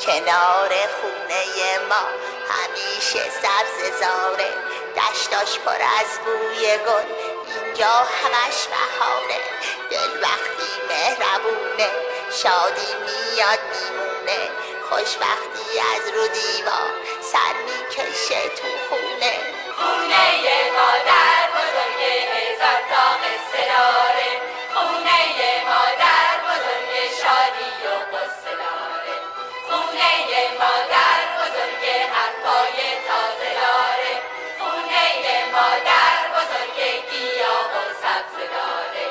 کنار خونه ما همیشه سبز زاره، دشتاش پر از بوی گل، اینجا همش بهاره. دل وقتی مهربونه شادی میاد میمونه، خوشبختی از رو دیوار سر میکشه تو خونه. خونه مادر بزرگ هزار تا قصه داره، خونه مادر بزرگ شادی و قصه داره، خونه مادر بزرگ حرفای تازه داره، خونه مادر بزرگ گیاه و سبزه داره.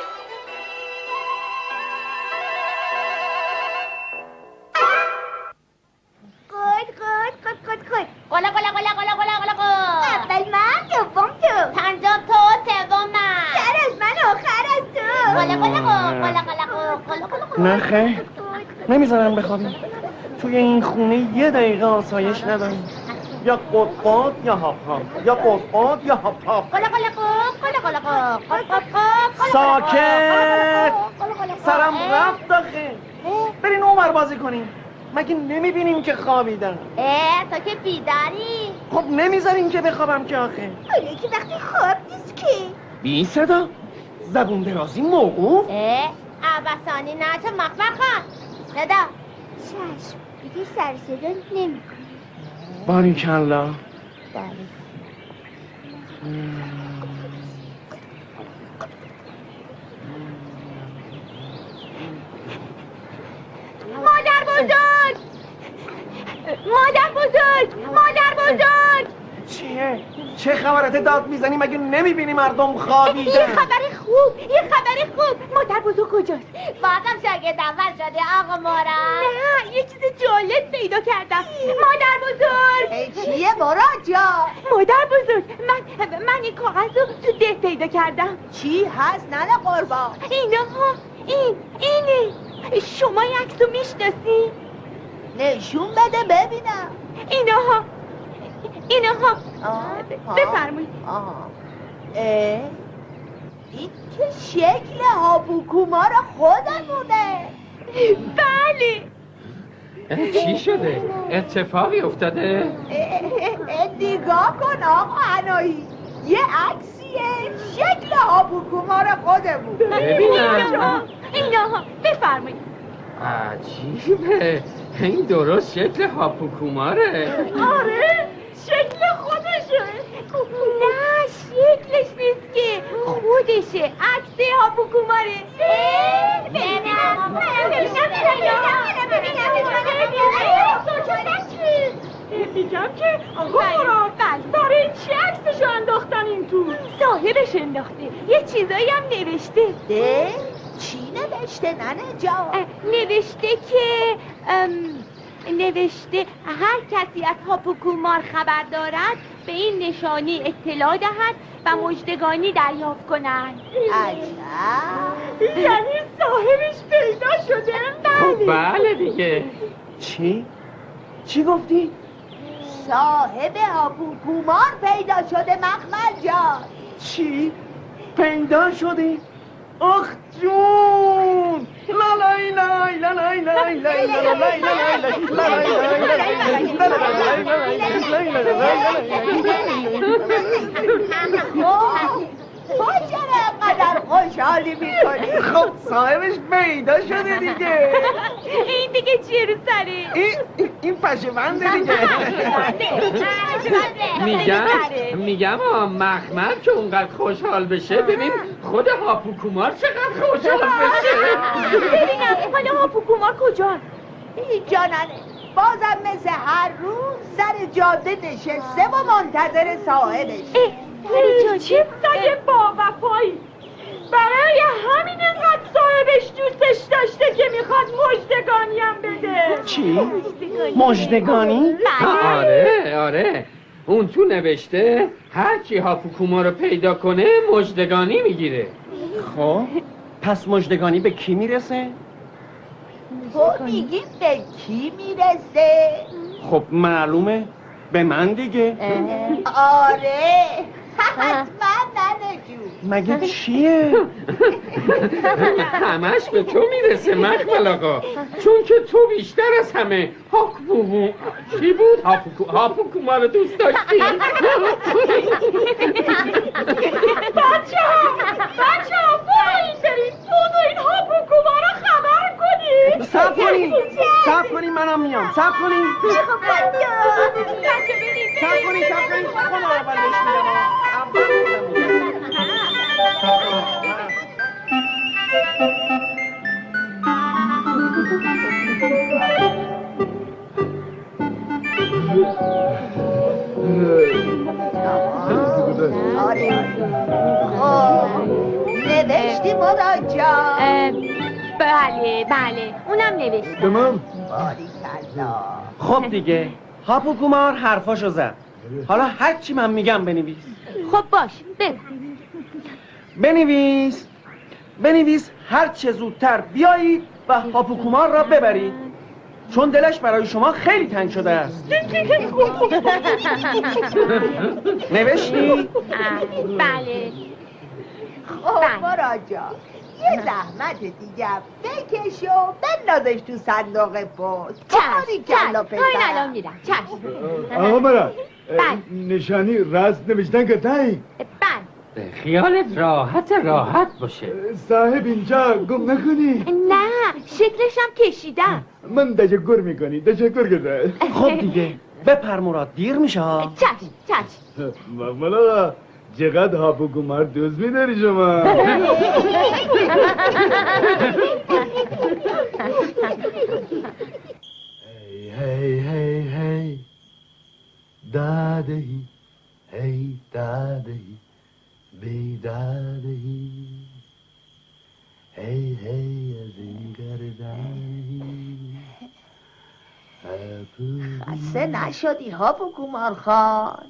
قلا قلا قلا قلا قلا قلا قلا. اول من، دوم تو، پنجم تو، سوم من. سر از من، آخر از تو. قلا قلا قلا قلا قلا قلا. نه خیر، نمیذارم بخوابیم. توی این خونه یه دقیقه آسایش نداریم. یا قطبات یا هاپ یا قطبات یا هاپ قلا قلا قلا قلا قلا. ساکت. سرم رفت آخه. برین اونور بازی کنیم. مگه نمیبینیم که خوابیدم؟ تو که بیداری. خب نمیذارین که بخوابم که آخه. حالا که وقتی خواب نیست که. بی صدا زبون درازی موقوف. عباسانی نه چه مخبر خان. صدا چشم دیگه سر صدا نمی کنی. باریکالله. مادر بزرگ، مادر بزرگ، مادر بزرگ. چیه؟ چه خبرته داد میزنی؟ مگه نمیبینی مردم خوابیدن؟ یه خبر خوب، یه خبر خوب. مادر بزرگ کجاست؟ بازم شاگرد اول شده آقا مارا. نه یه چیز جالب پیدا کردم. مادر بزرگ. چیه مراد جان؟ مادر بزرگ من این کاغذ رو تو ده پیدا کردم. چی هست ننه قربان؟ اینها اینه. شما این عکس رو میشناسی؟ نشون بده ببینم. اینها بفرمایید. این که شکل هاپوکومار خودمونه. بله. چی شده؟ اتفاقی افتاده؟ نگاه کن آقا عنایی، یه عکسیه شکل هاپوکومار خودمون. ببینم. اینها بفرمایید. عجیبه، این درست شکل هاپوکوماره. آره شکل خودشه. نه شکلش نیست که، خودشه. عکس هاپوکوماره. میگم که آقا مراد برای چی عکسشو انداختن این تو؟ صاحبش انداخته، یه چیزایی هم نوشته. چی نوشته ننه جان؟ نوشته هر کسی از هاپوکومار خبر دارد به این نشانی اطلاع دهد و مژدگانی دریافت کنند. عجب، یعنی صاحبش پیدا شده؟ بله دیگه. چی گفتی؟ صاحب هاپوکومار پیدا شده مخمل جان. چی؟ پیدا شدی؟ آخ جون! لالای لای لالای لای لای لالای تو چرا اینقدر خوشحالی میکنی؟ خب صاحبش پیدا شده دیگه. این دیگه چیه رو سره؟ این پشه‌بنده دیگه. میگم مخمر که اونقدر خوشحال بشه، ببین خود هاپوکومار چقدر خوشحال بشه. ببینم حالا هاپوکومار کجاست؟ اینجا ننه، بازم مثل هر روز سر جاده نشسته و منتظر صاحبش. چه سگ با وفایی، برای همین انقدر صاحبش دوستش داشته که میخواد مژدگانیم بده. چی؟ مژدگانی؟ آره اون تو نوشته هرچی هاپوکومار رو پیدا کنه مژدگانی میگیره. خب پس مژدگانی به کی میرسه؟ تو میگی به کی میرسه؟ خب معلومه به من دیگه. آره حتما ننه جون. مگه چیه؟ همش به تو میرسه مخمل آقا، چون که تو بیشتر از همه چی بود؟ هاپوکوما رو دوست داشتی؟ بچه ها برو بریم تو این هاپوکوما رو خبر کنید. صبر کنین منم میام. صبر کنین خودم اول بهش میگم. نوشتی مراد جان؟ بله اونم نوشتم. تمام. باریکلا. خب دیگه هاپوکومار حرفاشو زد. حالا هر چی من میگم بنویس. خب باش بگو. بنویس هر چه زودتر بیایید و هاپوکومار را ببرید، چون دلش برای شما خیلی تنگ شده است. نوشتی؟ بله. خب مراد جان یه زحمت دیگه بکش و بندازش تو صندوق پست. باریکلا پسر. همین الان میرم. چشم. آقا مراد بله. نشانی راست نوشتن که تایی؟ بله. خیالت راحت باشه. صاحب اینجا گم نکنی. نه شکلشم کشیدم. من تشکر میکنی. تشکر کرده. خب دیگه بپر مراد، دیر میشه ها. چشم. مقبل آقا چقدر هاپوکومار دوست میداری شما. هی دادهی هی دادهی بی دادهی هی از این گردهی. خسته نشدی هاپوکومار خان؟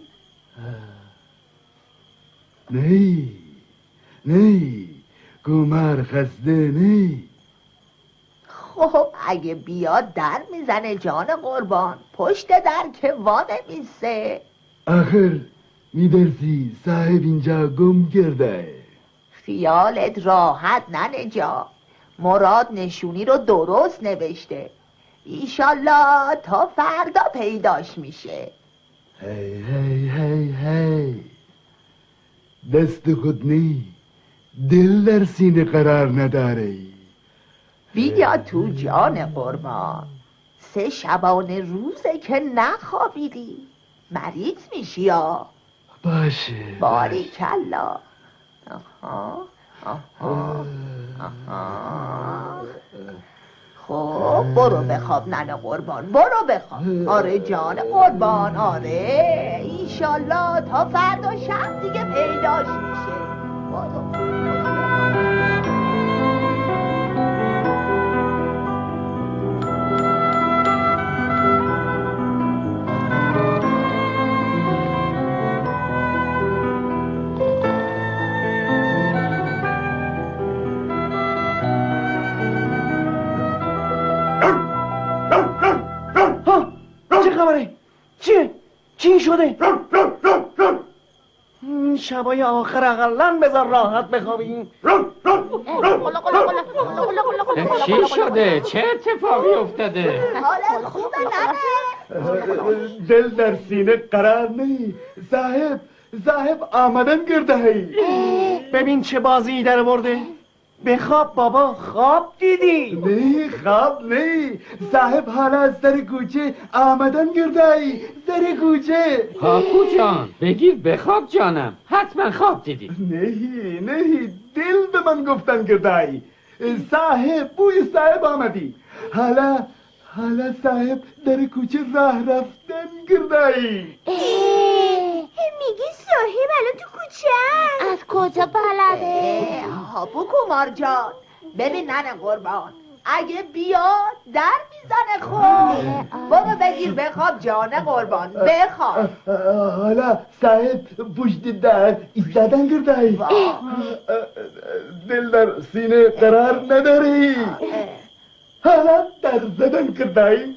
نه کومار خسته نه. خب اگه بیاد در میزنه جان قربان، پشت در که وانمیسته. آخر میدرسی صاحب اینجا گم کرده. خیالت راحت ننجا، مراد نشونی رو درست نوشته. ایشالله تا فردا پیداش میشه. هی دست خود نی، دل در سینه قرار نداره. بیا تو جان قربان، 3 شبانه روزه که نخوابیدی، مریض میشی یا؟ باشه باریکلا. خب برو بخواب ننه قربان، برو بخواب. آره جان قربان، آره ایشالله تا فردا شب دیگه پیداش میشه. برو. چه خبره؟ چی شده؟ این شبای آخر اقلن بذار راحت بخوابیم. چی شده؟ چه اتفاقی افتاده؟ حالت خوبه ننه؟ دل در سینه قرار نی. صاحب آمدن کرده هی. ببین چه بازی در برده. بخواب بابا، خواب دیدی؟ نه خواب نه، صاحب حالا از در کوچه آمدن کرده ای. در کوچه. هاپو جان بگیر بخواب جانم، حتما خواب دیدی. نه دل به من گفتن کرده ای. بوی صاحب آمدی. حالا صاحب در کوچه راه رفتن کرده ای. میگی صاحب الان تو کوچه از کجا بلده؟ هاپوکومار جان ببین ننه قربان، اگه بیاد در میزنه. خب برو بگیر بخواب جان قربان، بخواب. حالا صاحب پشت در ایستادن کرده ای. دل در سینه قرار نداری. حالا در زدن کرده ای.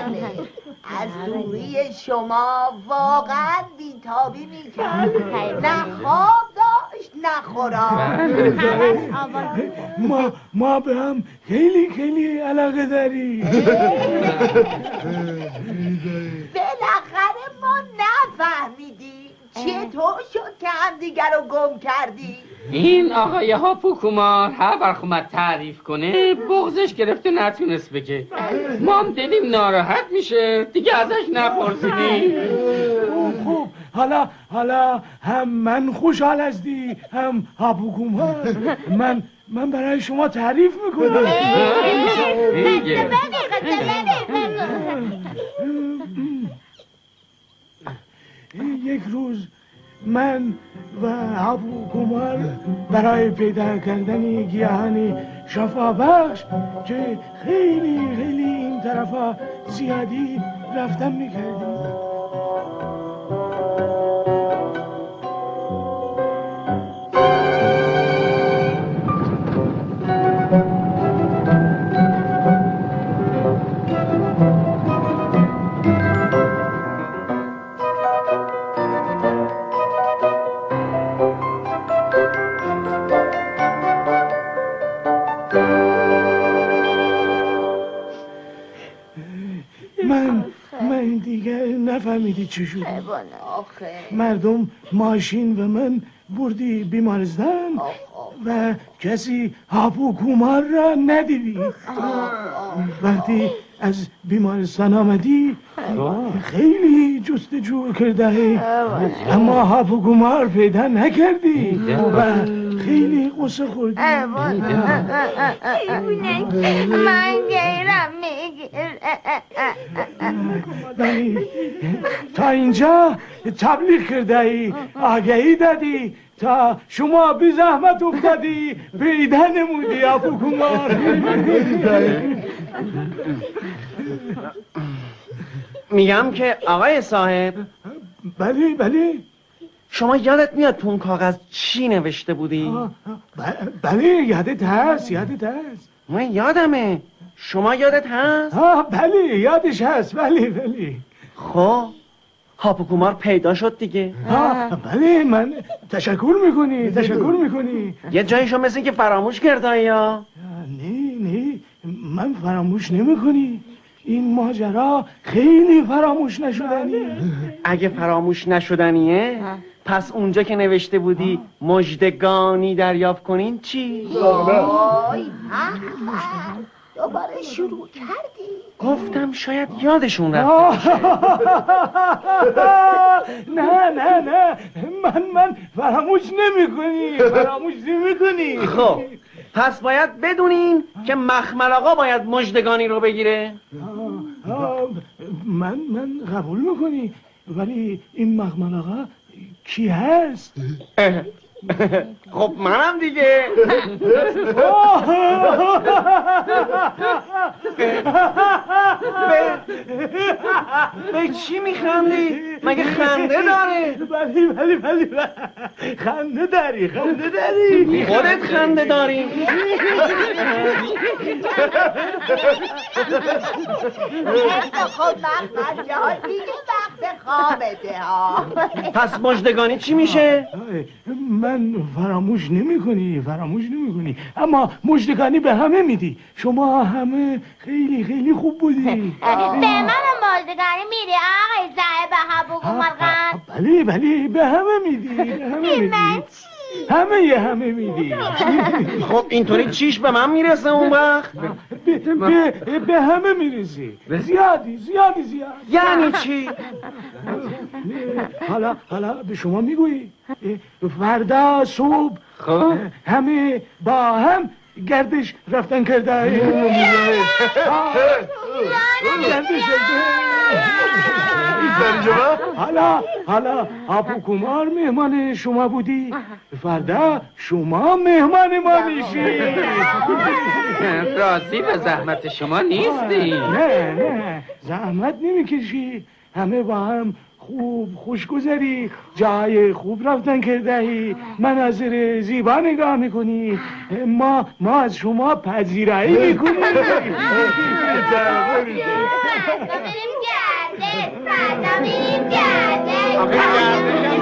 بله از دوری شما واقعا بیتابی میکرد، نه خواب داشت نه خوراک. ما به هم خیلی علاقه داریم. بالاخره ما نفهمیدیم چطور شد که همدیگر رو گم کردی؟ این آقای هاپوکومار هر وقت اومد تعریف کنه بغضش گرفت و نتونست بگه. ما هم دیدیم ناراحت میشه دیگه ازش نپرسیدیم. خوب حالا هم من خوشحال هستی هم هاپوکومار. من برای شما تعریف میکنم. یک روز من و هاپوکومار برای پیدا کردن گیاهان شفابخش که خیلی این طرفا زیادی رفتن میکردیم. من دیگه نفهمیدی چی شد. مردم ماشین و من بردی بیمارستان و کسی هاپوکومار را ندیدی. وقتی از بیمارستان آمدی خیلی جستجو کرده اما هاپوکومار پیدا نکردی و خیلی قصه خوردی. من گیرم میگیره. تا اینجا تبلیغ کرده ای، آگهی دادی، تا شما بی زحمت افتادی پیدا نمودی هاپوکومار. میگم که آقای صاحب. بله شما یادت میاد تو اون کاغذ چی نوشته بودی؟ بله یادت هست. من یادمه. شما یادت هست؟ بله یادش هست. بله خب هاپوکومار پیدا شد دیگه. بله من تشکر میکنی. یه جایشو مثل که فراموش کرده یا؟ نه من فراموش نمیکنی. این ماجرا خیلی فراموش نشدنی. اگه فراموش نشدنیه پس اونجا که نوشته بودی مژدگانی دریافت کنین چی؟ وای دوباره شروع کردی. گفتم شاید یادشون رفته. نه من فراموش نمیکنی. خب پس باید بدونین که مخمل آقا باید مژدگانی رو بگیره. من قبول میکنی ولی این مخمل آقا کی هست؟ خب منم دیگه. به چی میخندی؟ مگه خنده داره؟ بله خنده داری. خودت خنده داری. خود مخمل جان دیگه وقت خوابته ها. پس مژدگانی چی میشه؟ من فراموش نمیکنی اما مژدگانی به همه میدی. شما همه خیلی خوب بودی. به من مژدگانی میدی آقای صاحب هاپوکومار؟ بله به همه میدی. من چی؟ همه میدی. خب اینطوری چیش به من میرسه اون وقت؟ به همه میرسی. زیادی. یعنی چی؟ حالا به شما میگویی فردا صبح همه با هم گردش رفتن کرده. حالا هاپوکومار مهمان شما بودی، فردا شما مهمان ما میشی. راضی به زحمت شما نیستی؟ نه زحمت نمیکشی. همه با هم خوب خوش گذری، جای خوب رفتن کردهی، مناظر زیبا نگاه میکنی، ما از شما پذیرایی میکنیم. بریم گرده، فردا بریم گرده.